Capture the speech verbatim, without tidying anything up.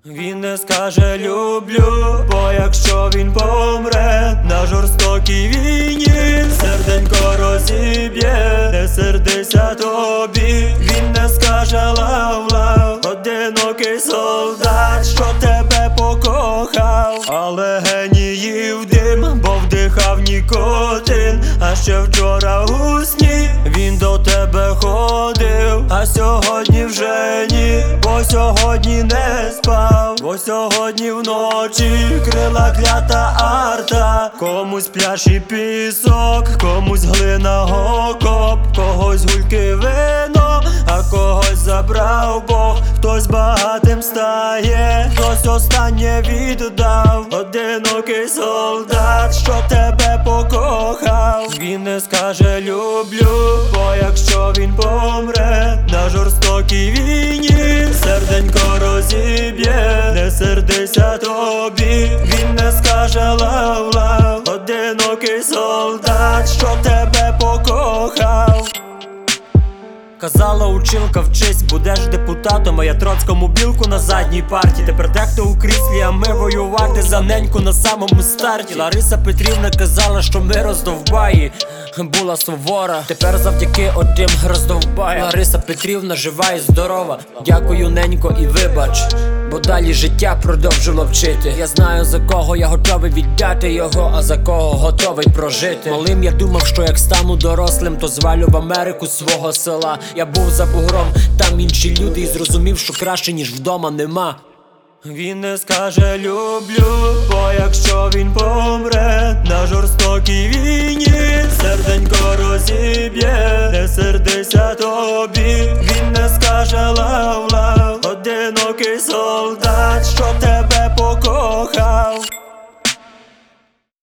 Він не скаже люблю, бо якщо він помре на жорстокій війні, серденько розіб'є, не сердися тобі. Він не скаже love, love, одинокий солдат, що тебе покохав, але геніїв дим, бо вдихав нікотин. А ще вчора у сні він до тебе ходив, а сьогодні вже ні, бо сьогодні не спав, бо сьогодні вночі крила клята арта. Комусь пляж і пісок, комусь глина окоп, когось гульки вино, а когось забрав Бог. Хтось багатим стає, хтось останнє віддав, одинокий солдат, що тебе покохав. Він не скаже люблю, бо якщо він помре на жорстокій війні, серденько розіб'є, не сердися тобі. Він не скаже love, love, одинокий солдат, що тебе покохав. Казала училка, вчись, будеш депутатом, а я Троцькому білку на задній парті. Тепер дехто у кріслі, а ми воювати за неньку на самому старті. Лариса Петрівна казала, що ми роздовбаї, була сувора, тепер завдяки отим роздовбаям. Лариса Петрівна жива і здорова, дякую ненько і вибач, бо далі життя продовжило вчити. Я знаю, за кого я готовий віддати його, а за кого готовий прожити. Малим я думав, що як стану дорослим, то звалю в Америку свого села. Я був за бугром, там інші люди, і зрозумів, що краще, ніж вдома, нема. Він не скаже люблю, бо якщо він помре на жорстокій війні, серденько розіб'є, не сердися тобі. Він не скаже love, love, одинокий солдат,